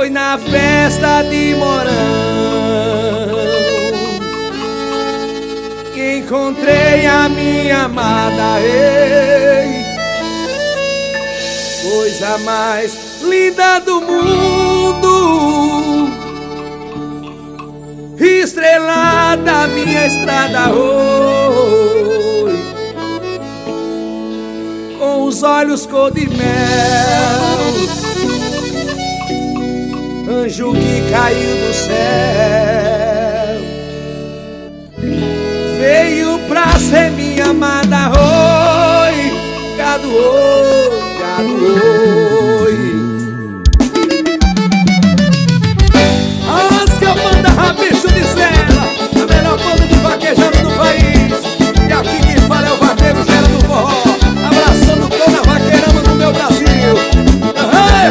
Foi na festa de Mourão que encontrei a minha amada, ei, coisa mais linda do mundo, estrela da minha estrada, oi, com os olhos cor de mel, anjo que caiu do céu, veio pra ser minha amada, oi, gado, oi, gado, oi. As que eu mando rabicho de cela, a melhor banda de vaquejando do país. E aqui quem fala é o vaqueiro Gera do Forró, abraçando toda a vaqueirama do meu Brasil. Ei,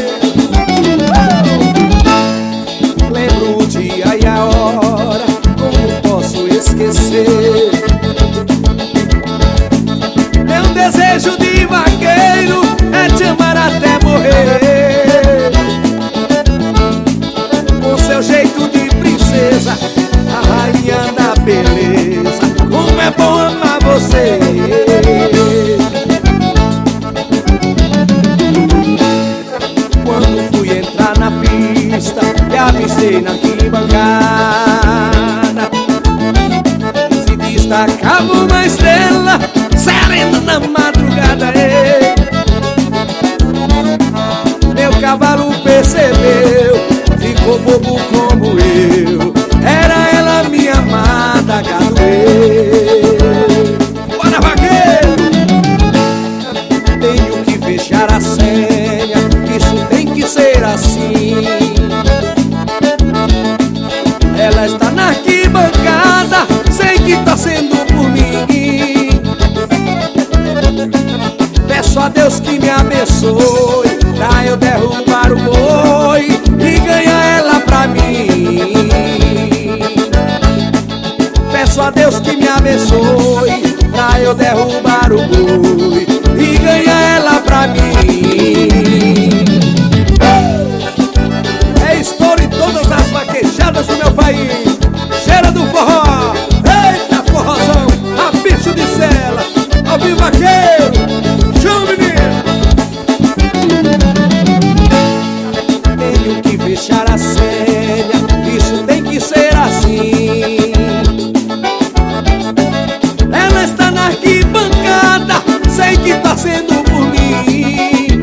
vaqueiro! Lembro o dia e a hora, como posso esquecer? Meu desejo de vaqueiro é te amar até morrer. Com seu jeito de princesa, a rainha da beleza, como é bom amar você. Quando fui entrar na pista e avistei na arquibancada, se destacava uma estrela serena na madrugada, ei. Meu cavalo percebeu, ficou bobo como eu, era ela minha amada, gado, ei. Bora, vaqueiro! Tenho que fechar a senha, isso tem que ser assim. Ela está na arquibancada, sei que tá sendo por mim. Peço a Deus que me abençoe, pra eu derrubar o boi e ganhar ela pra mim. Peço a Deus que me abençoe, pra eu derrubar o boi e ganhar ela pra mim. É estouro em todas as vaquejadas do meu país. Gera do Forró, eita forrozão, rabicho de cela, ao vivo vaqueiro, chama menino. Tenho que fechar a senha, isso tem que ser assim. Ela está na arquibancada, sei que tá sendo por mim.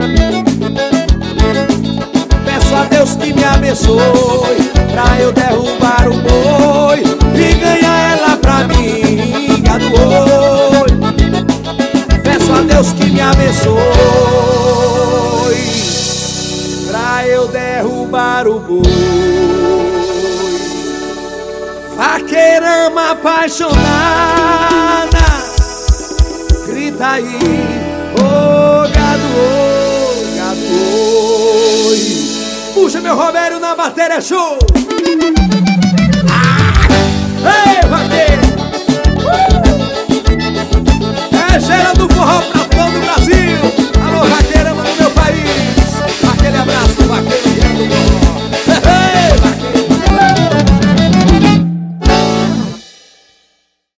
Peço a Deus que me abençoe, pra eu derrubar o boi e ganhar ela pra mim, gado, oi. Peço a Deus que me abençoe, pra eu derrubar o boi. Vaqueirama apaixonada, grita aí, ô gado, oi, gado, oi. Puxa meu Romério na bateria, show! Ah! Ei,